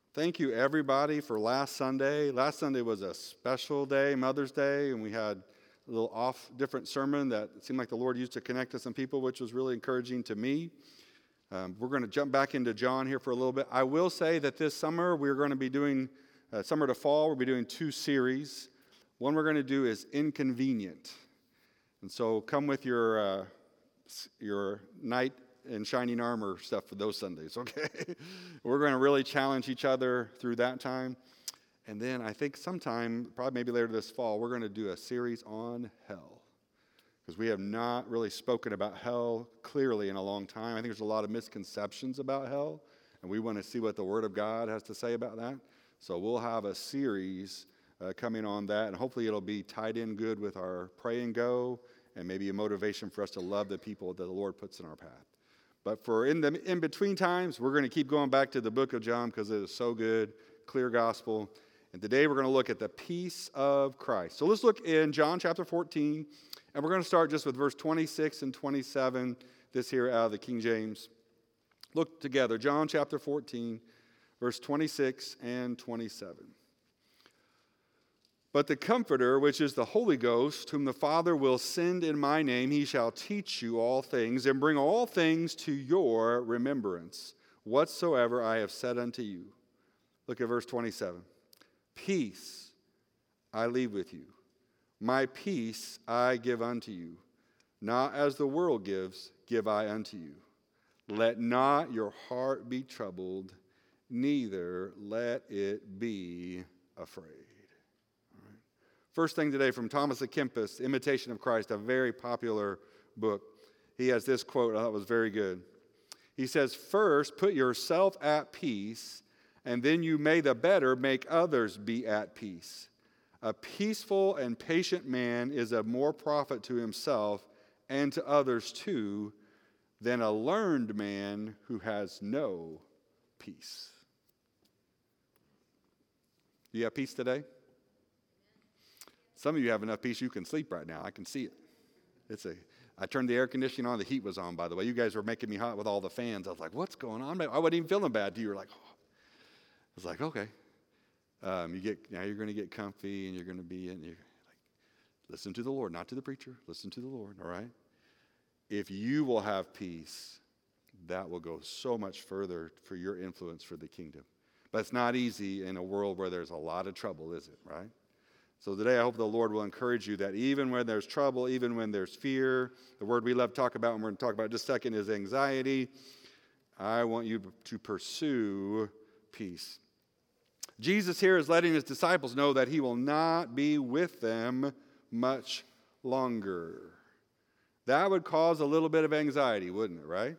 Thank you, everybody, for last Sunday. Last Sunday was a special day, Mother's Day, and we had a little different sermon that seemed like the Lord used to connect to some people, which was really encouraging to me. We're going to jump back into John here for a little bit. I will say that this summer we're going to be doing, summer to fall, we'll be doing two series. One we're going to do is Inconvenient. And so come with your knight in shining armor stuff for those Sundays, okay? We're going to really challenge each other through that time. And then I think sometime, probably maybe later this fall, we're going to do a series on hell. Because we have not really spoken about hell clearly in a long time. I think there's a lot of misconceptions about hell, and we want to see what the Word of God has to say about that. So we'll have a series coming on that, and hopefully it'll be tied in good with our pray and go, and maybe a motivation for us to love the people that the Lord puts in our path. But for in between times, we're going to keep going back to the book of John because it is so good, clear gospel. And today we're going to look at the peace of Christ. So let's look in John chapter 14, and we're going to start just with verse 26 and 27, this here out of the King James. Look together, John chapter 14, verse 26 and 27. But the Comforter, which is the Holy Ghost, whom the Father will send in my name, he shall teach you all things, and bring all things to your remembrance, whatsoever I have said unto you. Look at verse 27. Peace I leave with you. My peace I give unto you. Not as the world gives, give I unto you. Let not your heart be troubled, neither let it be afraid. First thing today from Thomas à Kempis, Imitation of Christ, a very popular book. He has this quote I thought was very good. He says, first, put yourself at peace, and then you may the better make others be at peace. A peaceful and patient man is of more profit to himself and to others too than a learned man who has no peace. Do you have peace today? Some of you have enough peace you can sleep right now. I can see it. I turned the air conditioning on. The heat was on, by the way. You guys were making me hot with all the fans. I was like, what's going on? I wasn't even feeling bad. You were like, oh. I was like, okay. Now you're going to get comfy, and you're going to be in. You're like, listen to the Lord, not to the preacher. Listen to the Lord, all right? If you will have peace, that will go so much further for your influence for the kingdom. But it's not easy in a world where there's a lot of trouble, is it, right? So today I hope the Lord will encourage you that even when there's trouble, even when there's fear, the word we love to talk about, and we're going to talk about in just a second, is anxiety. I want you to pursue peace. Jesus here is letting his disciples know that he will not be with them much longer. That would cause a little bit of anxiety, wouldn't it, right?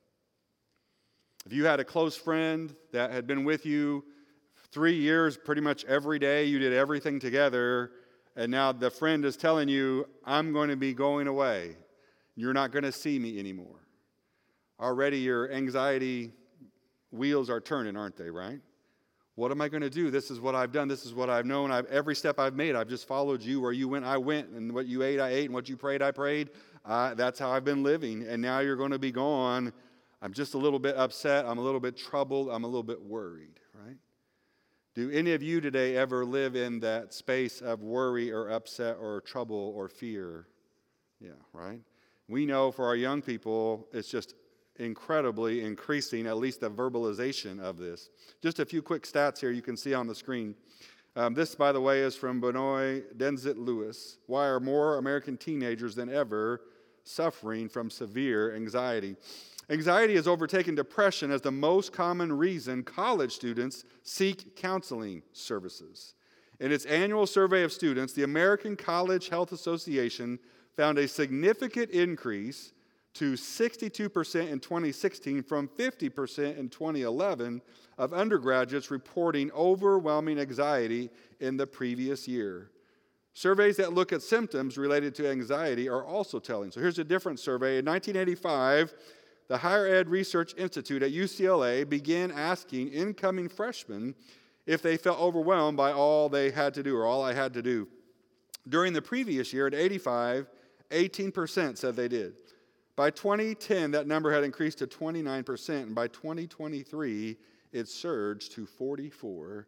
If you had a close friend that had been with you 3 years, pretty much every day, you did everything together, and now the friend is telling you, I'm going to be going away. You're not going to see me anymore. Already your anxiety wheels are turning, aren't they, right? What am I going to do? This is what I've done. This is what I've known. Every step I've made, I've just followed you. Where you went, I went. And what you ate, I ate. And what you prayed, I prayed. That's how I've been living. And now you're going to be gone. I'm just a little bit upset. I'm a little bit troubled. I'm a little bit worried, right? Do any of you today ever live in that space of worry or upset or trouble or fear? Yeah, right? We know for our young people, it's just incredibly increasing, at least the verbalization of this. Just a few quick stats here you can see on the screen. This, by the way, is from Benoit Denzit-Lewis. Why are more American teenagers than ever suffering from severe anxiety? Anxiety has overtaken depression as the most common reason college students seek counseling services. In its annual survey of students, the American College Health Association found a significant increase to 62% in 2016 from 50% in 2011 of undergraduates reporting overwhelming anxiety in the previous year. Surveys that look at symptoms related to anxiety are also telling. So here's a different survey. In 1985, the Higher Ed Research Institute at UCLA began asking incoming freshmen if they felt overwhelmed by all they had to do or all I had to do. During the previous year, at 85, 18% said they did. By 2010, that number had increased to 29%, and by 2023, it surged to 44%.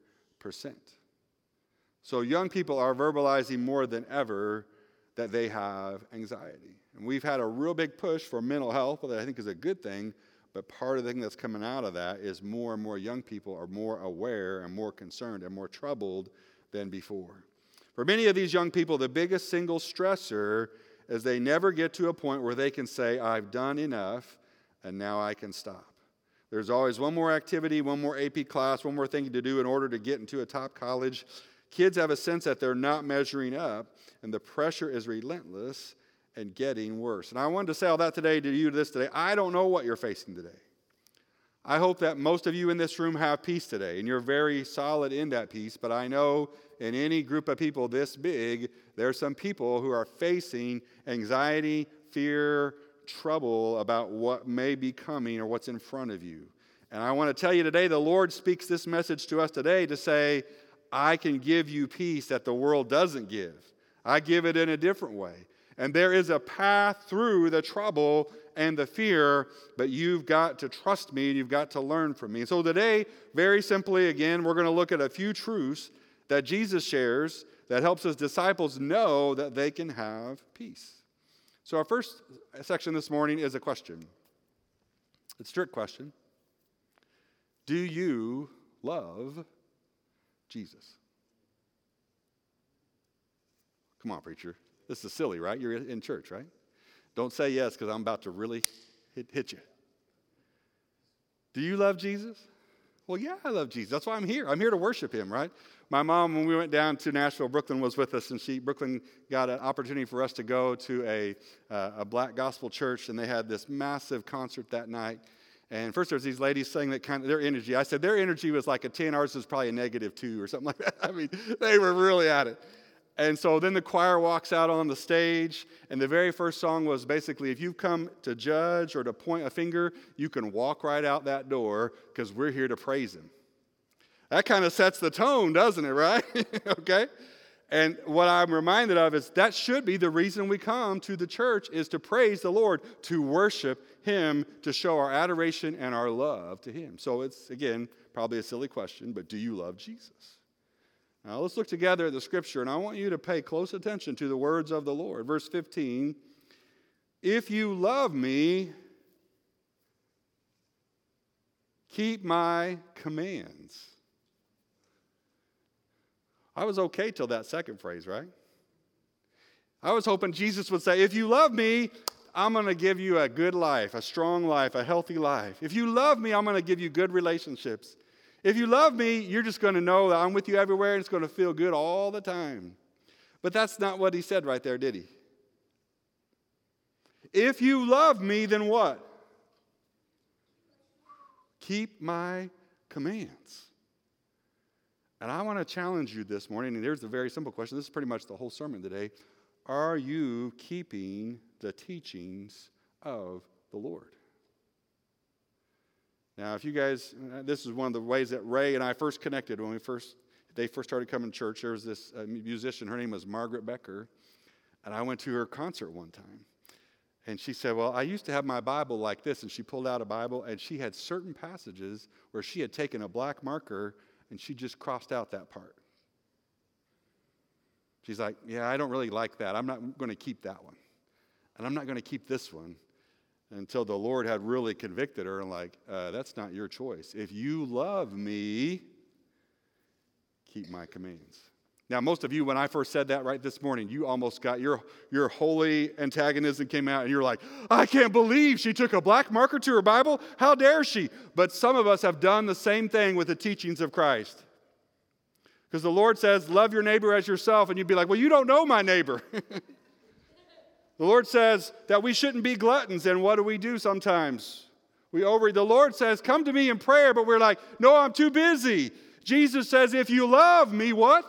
So young people are verbalizing more than ever that they have anxiety. And we've had a real big push for mental health, that I think is a good thing, but part of the thing that's coming out of that is more and more young people are more aware and more concerned and more troubled than before. For many of these young people, the biggest single stressor is they never get to a point where they can say, I've done enough, and now I can stop. There's always one more activity, one more AP class, one more thing to do in order to get into a top college. Kids have a sense that they're not measuring up, and the pressure is relentless and getting worse. And I wanted to say all that today to you today. I don't know what you're facing today. I hope that most of you in this room have peace today, and you're very solid in that peace, but I know in any group of people this big, there are some people who are facing anxiety, fear, trouble about what may be coming or what's in front of you. And I want to tell you today, the Lord speaks this message to us today to say, I can give you peace that the world doesn't give. I give it in a different way. And there is a path through the trouble and the fear, but you've got to trust me and you've got to learn from me. And so today, very simply, again, we're going to look at a few truths that Jesus shares that helps his disciples know that they can have peace. So our first section this morning is a question. It's a strict question. Do you love Jesus? Come on, preacher. This is silly, right? You're in church, right? Don't say yes because I'm about to really hit you. Do you love Jesus? Well, yeah, I love Jesus. That's why I'm here. I'm here to worship him, right? My mom, when we went down to Nashville, Brooklyn was with us, and Brooklyn got an opportunity for us to go to a black gospel church, and they had this massive concert that night. And first there was these ladies saying that kind of their energy. I said their energy was like a 10, ours was probably a -2 or something like that. I mean, they were really at it. And so then the choir walks out on the stage, and the very first song was basically, if you've come to judge or to point a finger, you can walk right out that door because we're here to praise him. That kind of sets the tone, doesn't it, right? Okay? And what I'm reminded of is that should be the reason we come to the church, is to praise the Lord, to worship him, to show our adoration and our love to him. So it's, again, probably a silly question, but do you love Jesus? Now let's look together at the scripture, and I want you to pay close attention to the words of the Lord. Verse 15, if you love me, keep my commands. I was okay till that second phrase, right? I was hoping Jesus would say, if you love me, I'm going to give you a good life, a strong life, a healthy life. If you love me, I'm going to give you good relationships. If you love me, you're just going to know that I'm with you everywhere and it's going to feel good all the time. But that's not what he said right there, did he? If you love me, then what? Keep my commands. And I want to challenge you this morning, and here's a very simple question. This is pretty much the whole sermon today. Are you keeping the teachings of the Lord? Now, if you guys, this is one of the ways that Ray and I first connected when they first started coming to church. There was this musician, her name was Margaret Becker, and I went to her concert one time. And she said, well, I used to have my Bible like this, and she pulled out a Bible, and she had certain passages where she had taken a black marker and she just crossed out that part. She's like, yeah, I don't really like that. I'm not going to keep that one. And I'm not going to keep this one, until the Lord had really convicted her and like, that's not your choice. If you love me, keep my commands. Now, most of you, when I first said that right this morning, you almost got your holy antagonism came out and you're like, I can't believe she took a black marker to her Bible. How dare she? But some of us have done the same thing with the teachings of Christ. Because the Lord says, love your neighbor as yourself. And you'd be like, well, you don't know my neighbor. The Lord says that we shouldn't be gluttons. And what do sometimes? The Lord says, come to me in prayer. But we're like, no, I'm too busy. Jesus says, if you love me, what?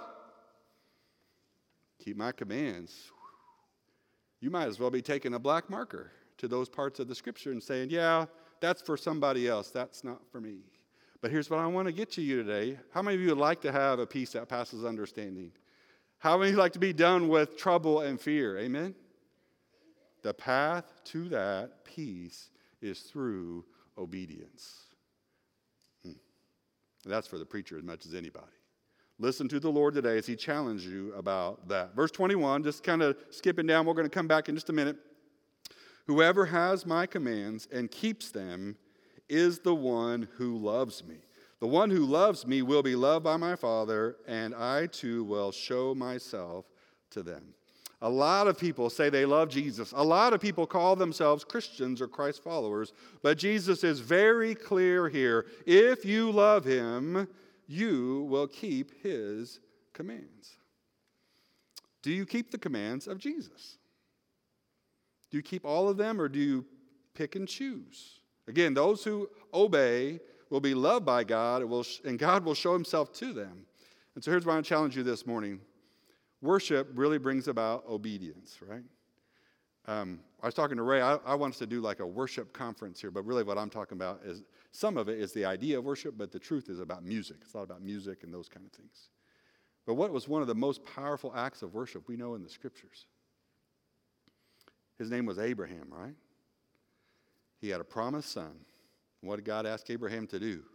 Keep my commands. You might as well be taking a black marker to those parts of the scripture and saying, yeah, that's for somebody else. That's not for me. But here's what I want to get to you today. How many of you would like to have a peace that passes understanding? How many would like to be done with trouble and fear? Amen? The path to that peace is through obedience. And that's for the preacher as much as anybody. Listen to the Lord today as he challenges you about that. Verse 21, just kind of skipping down. We're going to come back in just a minute. Whoever has my commands and keeps them is the one who loves me. The one who loves me will be loved by my Father, and I too will show myself to them. A lot of people say they love Jesus. A lot of people call themselves Christians or Christ followers, but Jesus is very clear here. If you love him, you will keep his commands. Do you keep the commands of Jesus? Do you keep all of them, or do you pick and choose? Again, those who obey will be loved by God, and God will show himself to them. And so here's why I challenge you this morning. Worship really brings about obedience, right? I was talking to Ray. I want us to do like a worship conference here, but really what I'm talking about is some of it is the idea of worship, but the truth is about music. It's a lot about music and those kind of things. But what was one of the most powerful acts of worship we know in the scriptures? His name was Abraham, right? He had a promised son. What did God ask Abraham to do?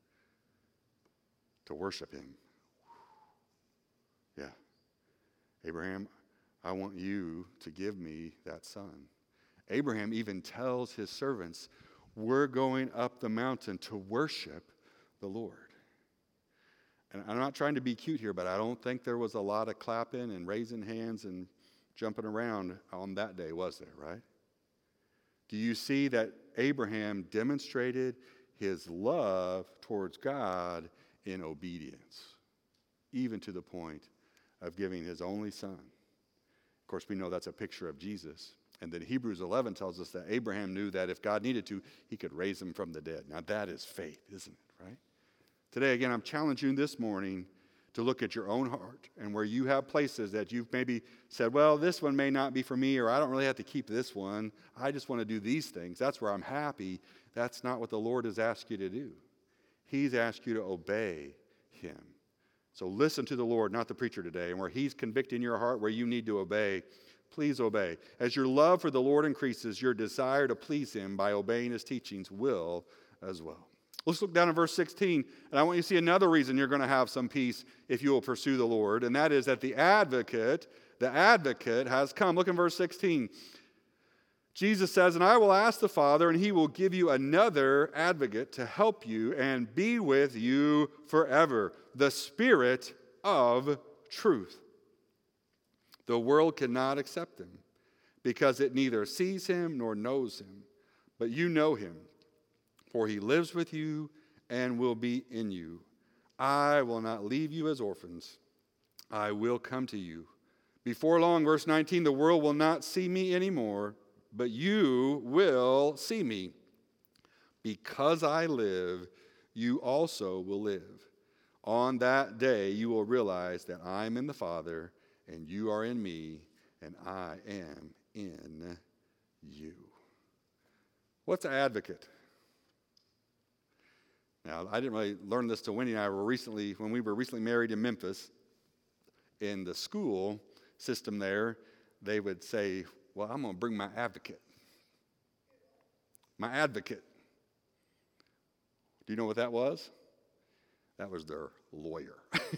To worship him. Yeah. Abraham, I want you to give me that son. Abraham even tells his servants, we're going up the mountain to worship the Lord. And I'm not trying to be cute here, but I don't think there was a lot of clapping and raising hands and jumping around on that day, was there, right? Do you see that Abraham demonstrated his love towards God in obedience, even to the point of giving his only son? Of course, we know that's a picture of Jesus. And then Hebrews 11 tells us that Abraham knew that if God needed to, he could raise him from the dead. Now, that is faith, isn't it, right? Today, again, I'm challenging you this morning to look at your own heart and where you have places that you've maybe said, well, this one may not be for me, or I don't really have to keep this one. I just want to do these things. That's where I'm happy. That's not what the Lord has asked you to do. He's asked you to obey him. So listen to the Lord, not the preacher today. And where he's convicting your heart, where you need to obey, please obey. As your love for the Lord increases, your desire to please him by obeying his teachings will as well. Let's look down at verse 16, and I want you to see another reason you're going to have some peace if you will pursue the Lord, and that is that the advocate has come. Look in verse 16. Jesus says, and I will ask the Father, and he will give you another advocate to help you and be with you forever, the Spirit of truth. The world cannot accept him because it neither sees him nor knows him, but you know him. For he lives with you and will be in you. I will not leave you as orphans. I will come to you. Before long, verse 19, the world will not see me anymore, but you will see me. Because I live, you also will live. On that day, you will realize that I am in the Father, and you are in me, and I am in you. What's an advocate? Now, I didn't really learn this till Wendy and I when we were recently married in Memphis. In the school system there, they would say, well, I'm going to bring my advocate. My advocate. Do you know what that was? That was their lawyer.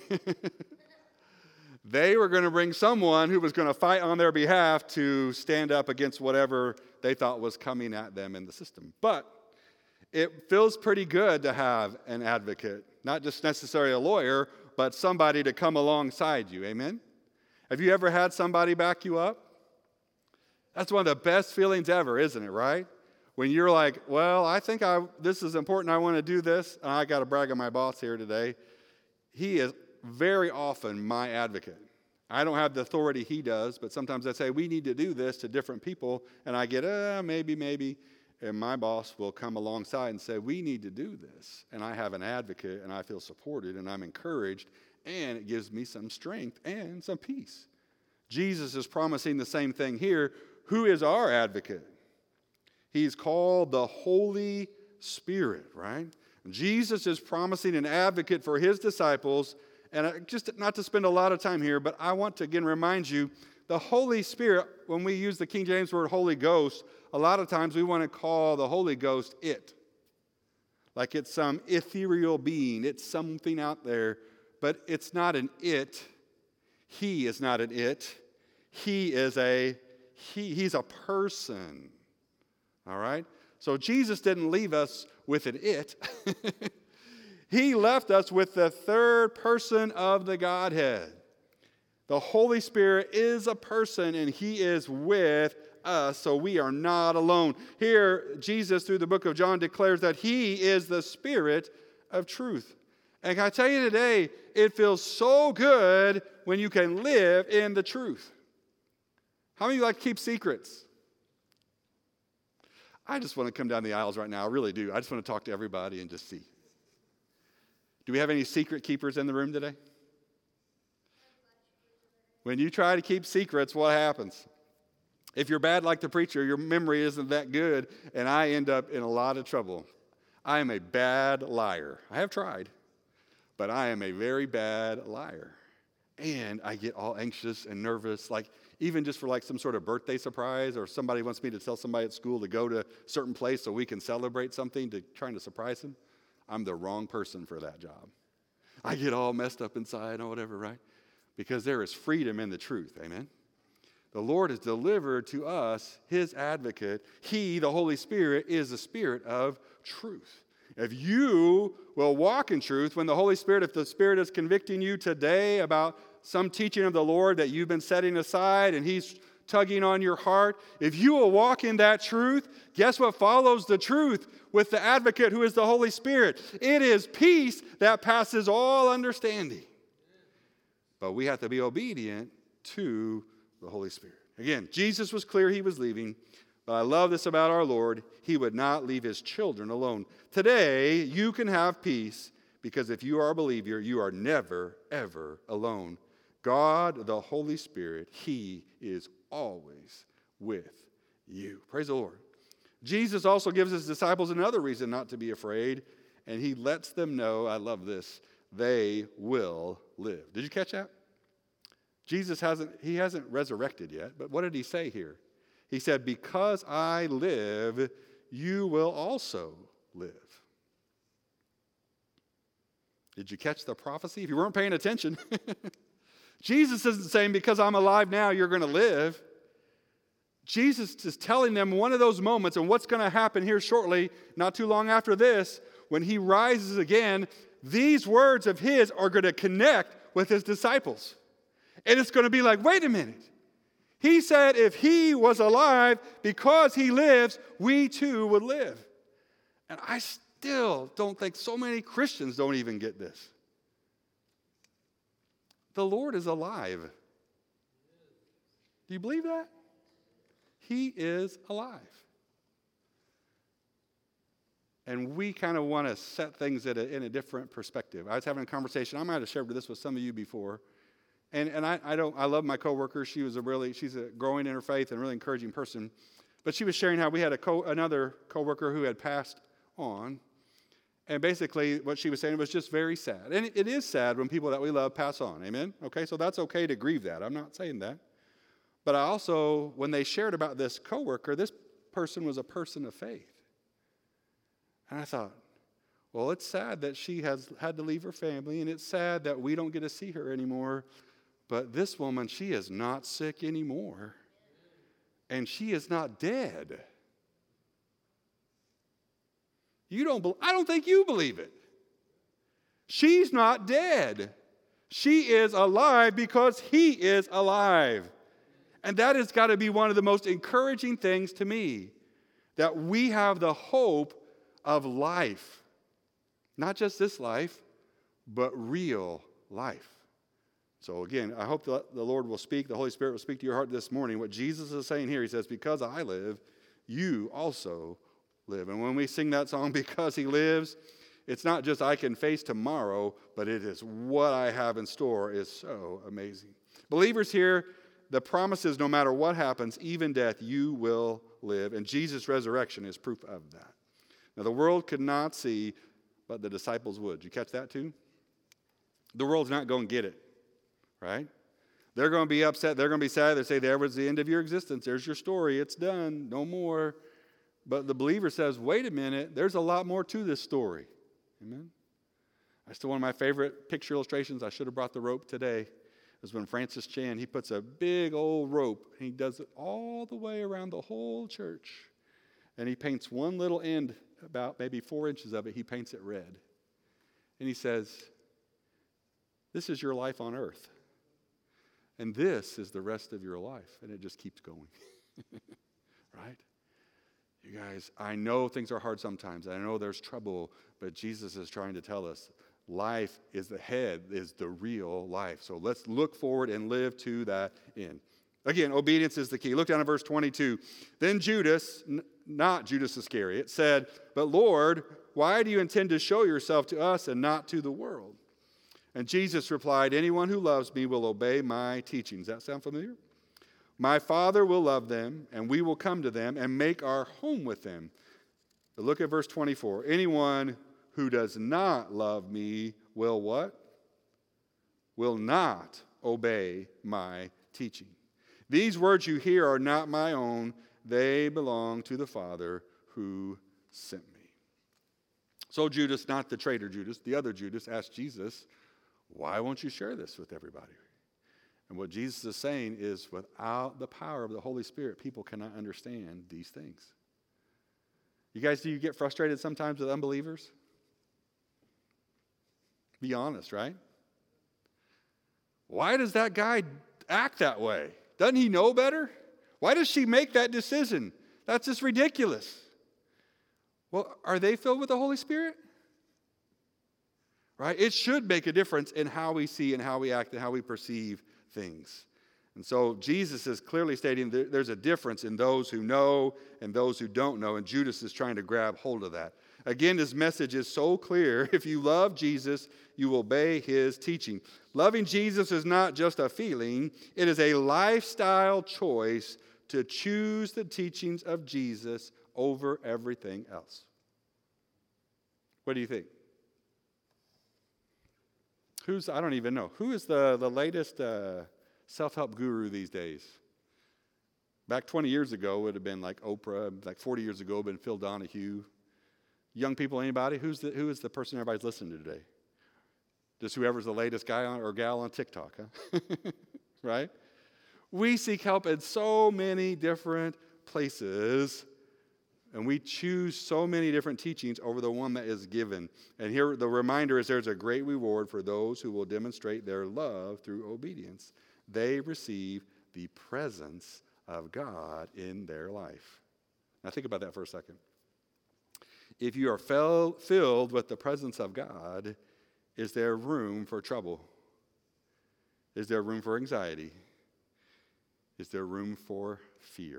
They were going to bring someone who was going to fight on their behalf to stand up against whatever they thought was coming at them in the system. But it feels pretty good to have an advocate, not just necessarily a lawyer, but somebody to come alongside you. Amen? Have you ever had somebody back you up? That's one of the best feelings ever, isn't it, right? When you're like, well, I think this is important, I want to do this, and I got to brag on my boss here today. He is very often my advocate. I don't have the authority he does, but sometimes I say, we need to do this to different people, and I get, maybe. And my boss will come alongside and say, we need to do this. And I have an advocate, and I feel supported, and I'm encouraged, and it gives me some strength and some peace. Jesus is promising the same thing here. Who is our advocate? He's called the Holy Spirit, right? Jesus is promising an advocate for his disciples, and just not to spend a lot of time here, but I want to again remind you, the Holy Spirit, when we use the King James word Holy Ghost, a lot of times we want to call the Holy Ghost it. like it's some ethereal being. It's something out there, but it's not an it. He is not an it. He's a person. All right? So Jesus didn't leave us with an it. He left us with the third person of the Godhead. The Holy Spirit is a person, and he is with us, so we are not alone. Here, Jesus, through the book of John, declares that he is the Spirit of truth. And can I tell you today, it feels so good when you can live in the truth. How many of you like to keep secrets? I just want to come down the aisles right now. I really do. I just want to talk to everybody and just see. Do we have any secret keepers in the room today? When you try to keep secrets, what happens? If you're bad like the preacher, your memory isn't that good, and I end up in a lot of trouble. I am a bad liar. I have tried, but I am a very bad liar. And I get all anxious and nervous, like even just for like some sort of birthday surprise, or somebody wants me to tell somebody at school to go to a certain place so we can celebrate something, trying to surprise them. I'm the wrong person for that job. I get all messed up inside or whatever, right? Because there is freedom in the truth, amen? The Lord has delivered to us his advocate. He, the Holy Spirit, is the Spirit of truth. If you will walk in truth, when the Holy Spirit, if the Spirit is convicting you today about some teaching of the Lord that you've been setting aside and he's tugging on your heart, if you will walk in that truth, guess what follows the truth with the advocate who is the Holy Spirit? It is peace that passes all understanding. But we have to be obedient to the Holy Spirit. Again, Jesus was clear he was leaving, but I love this about our Lord. He would not leave his children alone. Today, you can have peace because if you are a believer, you are never, ever alone. God, the Holy Spirit, he is always with you. Praise the Lord. Jesus also gives his disciples another reason not to be afraid, and he lets them know, I love this, they will live. Did you catch that? Jesus hasn't resurrected yet, but what did he say here? He said, because I live, you will also live. Did you catch the prophecy? If you weren't paying attention, Jesus isn't saying, because I'm alive now, you're going to live. Jesus is telling them one of those moments, and what's going to happen here shortly, not too long after this, when he rises again, these words of his are going to connect with his disciples. And it's going to be like, wait a minute. He said if he was alive, because he lives, we too would live. And I still don't think so many Christians don't even get this. The Lord is alive. Do you believe that? He is alive. And we kind of want to set things in a different perspective. I was having a conversation. I might have shared this with some of you before. And I love my coworker. She's a growing in her faith and really encouraging person. But she was sharing how we had another coworker who had passed on. And basically what she was saying was just very sad. And it is sad when people that we love pass on. Amen? Okay, so that's okay to grieve that. I'm not saying that. But I also, when they shared about this coworker, this person was a person of faith. And I thought, well, it's sad that she has had to leave her family, and it's sad that we don't get to see her anymore. But this woman, she is not sick anymore. And she is not dead. I don't think you believe it. She's not dead. She is alive because he is alive. And that has got to be one of the most encouraging things to me, that we have the hope of life. Not just this life, but real life. So again, I hope that the Lord will speak, the Holy Spirit will speak to your heart this morning. What Jesus is saying here, he says, because I live, you also live. And when we sing that song, because he lives, it's not just I can face tomorrow, but it is what I have in store is so amazing. Believers here, the promise is no matter what happens, even death, you will live. And Jesus' resurrection is proof of that. Now, the world could not see, but the disciples would. Did you catch that too? The world's not going to get it, right? They're going to be upset. They're going to be sad. They say, there was the end of your existence. There's your story. It's done. No more. But the believer says, wait a minute, there's a lot more to this story. Amen? That's still one of my favorite picture illustrations. I should have brought the rope today. Is when Francis Chan, he puts a big old rope, and he does it all the way around the whole church. And he paints one little end, about maybe 4 inches of it, he paints it red. And he says, this is your life on earth. And this is the rest of your life. And it just keeps going. Right? You guys, I know things are hard sometimes. I know there's trouble, but Jesus is trying to tell us life is the head, is the real life. So let's look forward and live to that end. Again, obedience is the key. Look down at verse 22. Then Judas, not Judas Iscariot, said, but Lord, why do you intend to show yourself to us and not to the world? And Jesus replied, anyone who loves me will obey my teachings. Does that sound familiar? My Father will love them, and we will come to them and make our home with them. But look at verse 24. Anyone who does not love me will what? Will not obey my teaching. These words you hear are not my own. They belong to the Father who sent me. So Judas, not the traitor Judas, the other Judas, asked Jesus, why won't you share this with everybody? And what Jesus is saying is without the power of the Holy Spirit, people cannot understand these things. You guys, do you get frustrated sometimes with unbelievers? Be honest, right? Why does that guy act that way? Doesn't he know better? Why does she make that decision? That's just ridiculous. Well, are they filled with the Holy Spirit? Right? It should make a difference in how we see and how we act and how we perceive things. And so Jesus is clearly stating there's a difference in those who know and those who don't know, and Judas is trying to grab hold of that. Again, his message is so clear. If you love Jesus, you obey his teaching. Loving Jesus is not just a feeling. It is a lifestyle choice to choose the teachings of Jesus over everything else. What do you think? I don't even know. Who is the latest self-help guru these days? Back 20 years ago, it would have been like Oprah. Like 40 years ago, it would have been Phil Donahue. Young people, anybody? Who is the person everybody's listening to today? Just whoever's the latest guy or gal on TikTok, huh? Right? We seek help in so many different places, and we choose so many different teachings over the one that is given. And here the reminder is there's a great reward for those who will demonstrate their love through obedience. They receive the presence of God in their life. Now think about that for a second. If you are filled with the presence of God, is there room for trouble? Is there room for anxiety? Is there room for fear?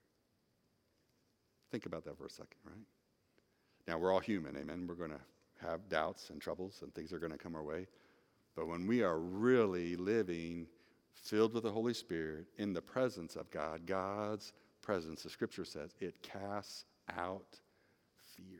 Think about that for a second, right? Now, we're all human, amen? We're going to have doubts and troubles, and things are going to come our way. But when we are really living filled with the Holy Spirit in the presence of God, God's presence, the Scripture says, it casts out fear.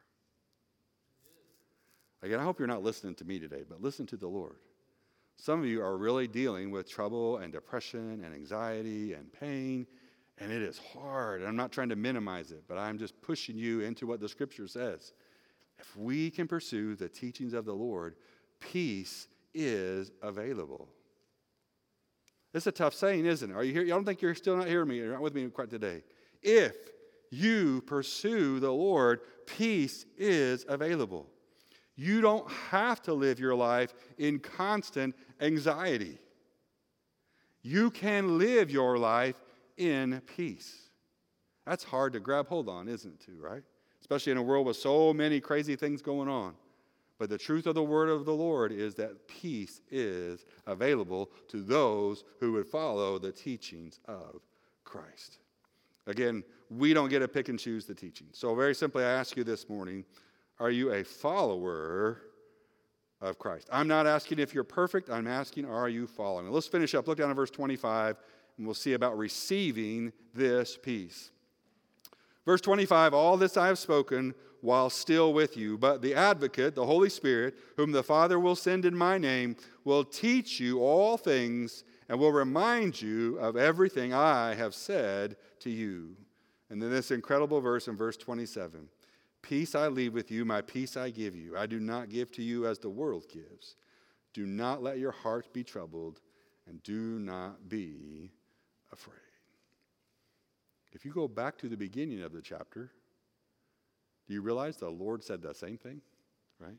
Again, I hope you're not listening to me today, but listen to the Lord. Some of you are really dealing with trouble and depression and anxiety and pain, and it is hard. And I'm not trying to minimize it, but I'm just pushing you into what the Scripture says. If we can pursue the teachings of the Lord, peace is available. It's a tough saying, isn't it? Are you here? I don't think you're still not hearing me. You're not with me quite today. If you pursue the Lord, peace is available. You don't have to live your life in constant anxiety. You can live your life in peace. That's hard to grab hold on, isn't it, too, right? Especially in a world with so many crazy things going on. But the truth of the word of the Lord is that peace is available to those who would follow the teachings of Christ. Again, we don't get to pick and choose the teaching. So very simply, I ask you this morning, are you a follower of Christ? I'm not asking if you're perfect. I'm asking, are you following? Let's finish up. Look down at verse 25, and we'll see about receiving this peace. Verse 25, all this I have spoken while still with you, but the advocate, the Holy Spirit, whom the Father will send in my name, will teach you all things and will remind you of everything I have said to you. And then this incredible verse in verse 27. Peace I leave with you, my peace I give you. I do not give to you as the world gives. Do not let your hearts be troubled, and do not be afraid. If you go back to the beginning of the chapter, do you realize the Lord said the same thing, right?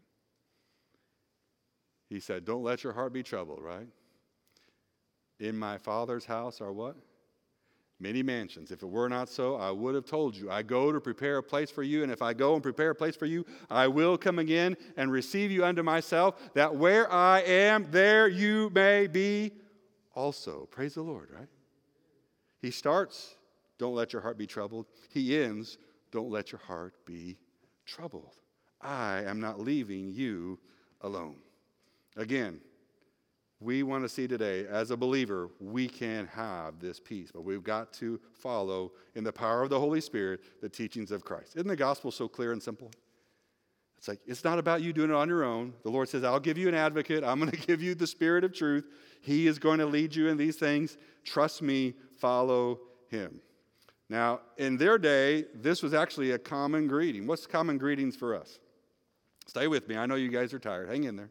He said, don't let your heart be troubled, right? In my Father's house are what? Many mansions. If it were not so, I would have told you. I go to prepare a place for you, and if I go and prepare a place for you, I will come again and receive you unto myself, that where I am, there you may be also. Praise the Lord, right? He starts, don't let your heart be troubled. He ends, don't let your heart be troubled. I am not leaving you alone. Again, we want to see today, as a believer, we can have this peace, but we've got to follow, in the power of the Holy Spirit, the teachings of Christ. Isn't the gospel so clear and simple? It's like, it's not about you doing it on your own. The Lord says, I'll give you an advocate. I'm going to give you the Spirit of truth. He is going to lead you in these things. Trust me, follow him. Now, in their day, this was actually a common greeting. What's common greetings for us? Stay with me. I know you guys are tired. Hang in there.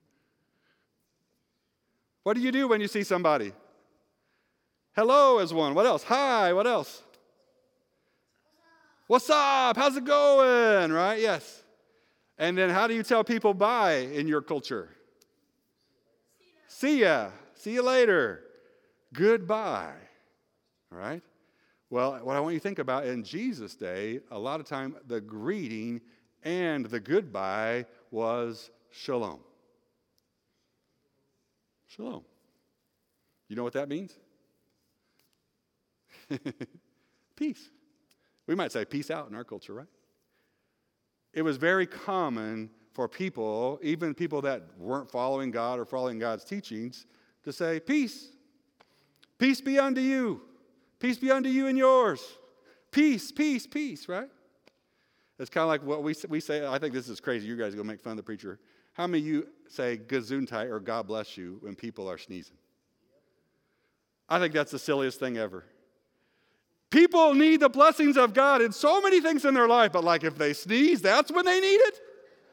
What do you do when you see somebody? Hello is one. What else? Hi. What else? What's up? How's it going? Right? Yes. And then how do you tell people bye in your culture? See ya. See you later. Goodbye. All right? Well, what I want you to think about, in Jesus' day, a lot of time the greeting and the goodbye was shalom. Shalom. You know what that means? Peace. We might say peace out in our culture, right? It was very common for people, even people that weren't following God or following God's teachings, to say, peace. Peace be unto you. Peace be unto you and yours. Peace, peace, peace, right? It's kind of like what we say. I think this is crazy. You guys are going to make fun of the preacher. How many of you say gesundheit or God bless you when people are sneezing? I think that's the silliest thing ever. People need the blessings of God in so many things in their life, but like if they sneeze, that's when they need it?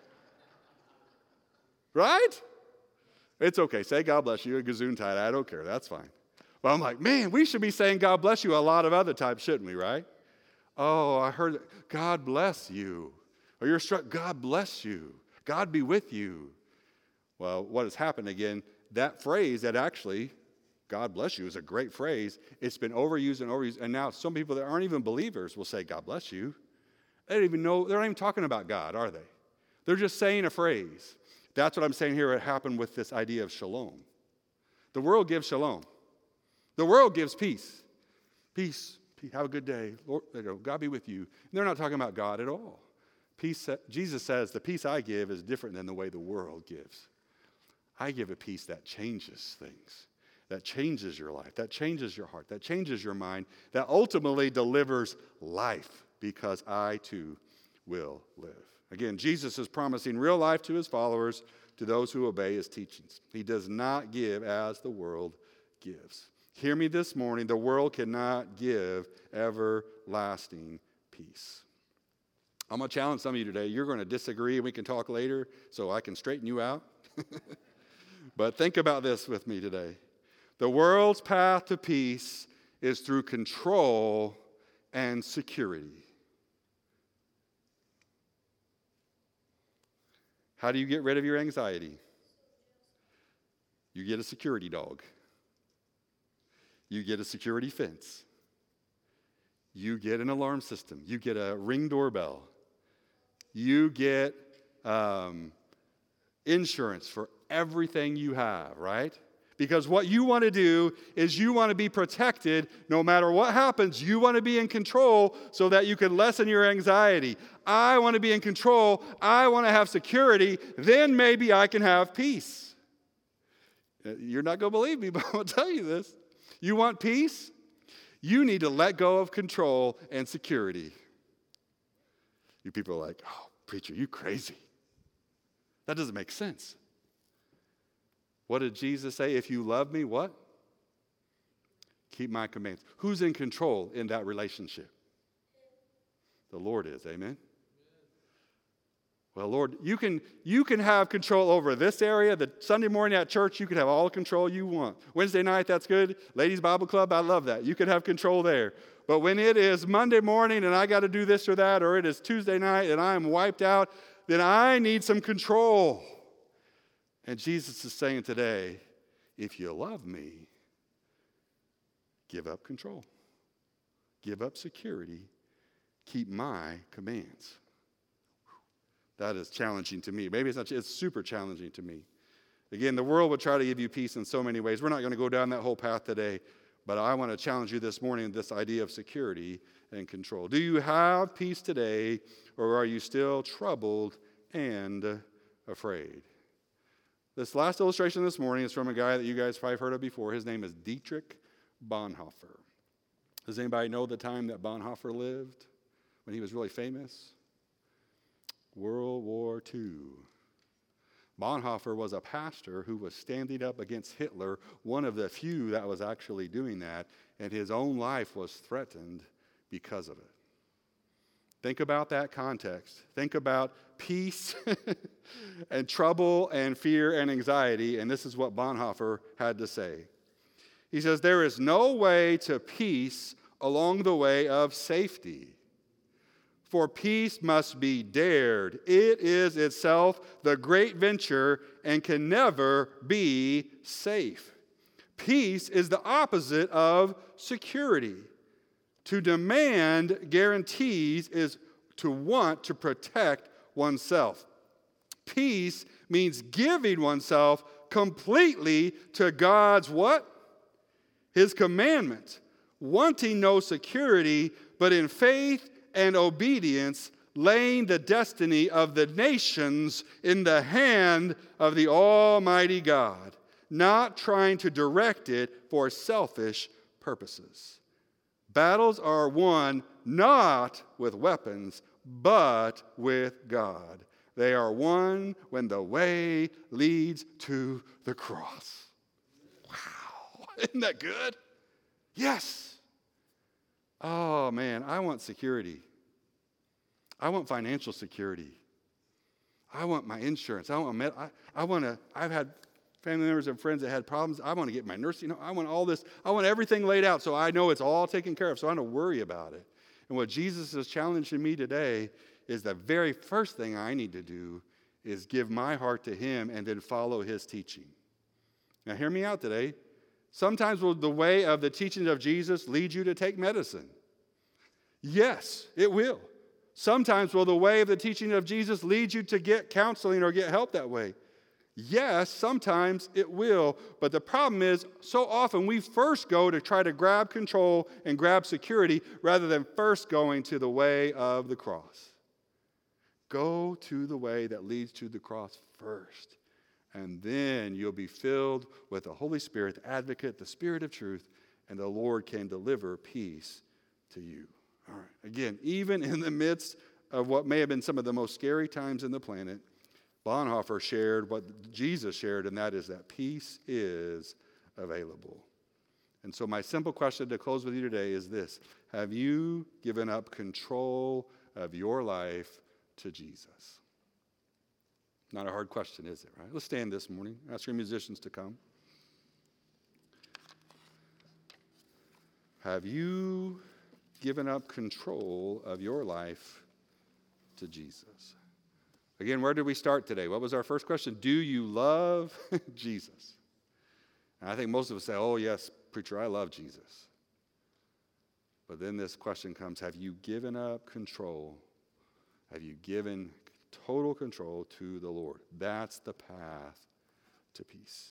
Right? It's okay. Say God bless you, a gesundheit. I don't care. That's fine. But I'm like, man, we should be saying God bless you a lot of other times, shouldn't we, right? Oh, I heard God bless you. Or you're struck, God bless you. God be with you. Well, what has happened again, that phrase that actually, God bless you, is a great phrase. It's been overused and overused. And now some people that aren't even believers will say, God bless you. They don't even know, they're not even talking about God, are they? They're just saying a phrase. That's what I'm saying here. It happened with this idea of shalom. The world gives shalom. The world gives peace. Peace. Have a good day. Lord, God be with you. And they're not talking about God at all. Peace. Jesus says, the peace I give is different than the way the world gives. I give a peace that changes things, that changes your life, that changes your heart, that changes your mind, that ultimately delivers life, because I too will live. Again, Jesus is promising real life to his followers, to those who obey his teachings. He does not give as the world gives. Hear me this morning, the world cannot give everlasting peace. I'm going to challenge some of you today. You're going to disagree, and we can talk later so I can straighten you out. But think about this with me today. The world's path to peace is through control and security. How do you get rid of your anxiety? You get a security dog. You get a security fence. You get an alarm system. You get a Ring doorbell. You get insurance for everything you have, right? Because what you want to do is you want to be protected no matter what happens. You want to be in control so that you can lessen your anxiety. I want to be in control. I want to have security. Then maybe I can have peace. You're not going to believe me, but I'll tell you this. You want peace? You need to let go of control and security. You people are like, oh, preacher, you crazy. That doesn't make sense. What did Jesus say? If you love me, what? Keep my commands. Who's in control in that relationship? The Lord is. Amen? Well, Lord, you can have control over this area. The Sunday morning at church, you can have all the control you want. Wednesday night, that's good. Ladies Bible Club, I love that. You can have control there. But when it is Monday morning and I got to do this or that, or it is Tuesday night and I am wiped out, then I need some control. And Jesus is saying today, if you love me, give up control. Give up security. Keep my commands. That is challenging to me. Maybe it's not, it's super challenging to me. Again, the world would try to give you peace in so many ways. We're not going to go down that whole path today, but I want to challenge you this morning, this idea of security and control. Do you have peace today, or are you still troubled and afraid? This last illustration this morning is from a guy that you guys probably heard of before. His name is Dietrich Bonhoeffer. Does anybody know the time that Bonhoeffer lived, when he was really famous? World War II. Bonhoeffer was a pastor who was standing up against Hitler, one of the few that was actually doing that, and his own life was threatened because of it. Think about that context. Think about peace and trouble and fear and anxiety, and this is what Bonhoeffer had to say. He says, there is no way to peace along the way of safety. For peace must be dared. It is itself the great venture and can never be safe. Peace is the opposite of security. To demand guarantees is to want to protect oneself. Peace means giving oneself completely to God's what? His commandment. Wanting no security, but in faith and obedience, laying the destiny of the nations in the hand of the Almighty God, not trying to direct it for selfish purposes. Battles are won not with weapons, but with God. They are won when the way leads to the cross. Wow, isn't that good? Yes. Oh, man, I want security. I want financial security. I want my insurance. I've had family members and friends that had problems. I want to get my nursing home. I want all this. I want everything laid out so I know it's all taken care of, so I don't worry about it. And what Jesus is challenging me today is the very first thing I need to do is give my heart to him and then follow his teaching. Now, hear me out today. Sometimes will the way of the teachings of Jesus lead you to take medicine? Yes, it will. Sometimes will the way of the teaching of Jesus lead you to get counseling or get help that way? Yes, sometimes it will. But the problem is, so often we first go to try to grab control and grab security rather than first going to the way of the cross. Go to the way that leads to the cross first. And then you'll be filled with the Holy Spirit, the advocate, the Spirit of truth, and the Lord can deliver peace to you. All right. Again, even in the midst of what may have been some of the most scary times in the planet, Bonhoeffer shared what Jesus shared, and that is that peace is available. And so my simple question to close with you today is this. Have you given up control of your life to Jesus? Not a hard question, is it, right? Let's stand this morning. Ask your musicians to come. Have you given up control of your life to Jesus? Again, where did we start today? What was our first question? Do you love Jesus? And I think most of us say, oh, yes, preacher, I love Jesus. But then this question comes, have you given up control? Have you given total control to the Lord? That's the path to peace.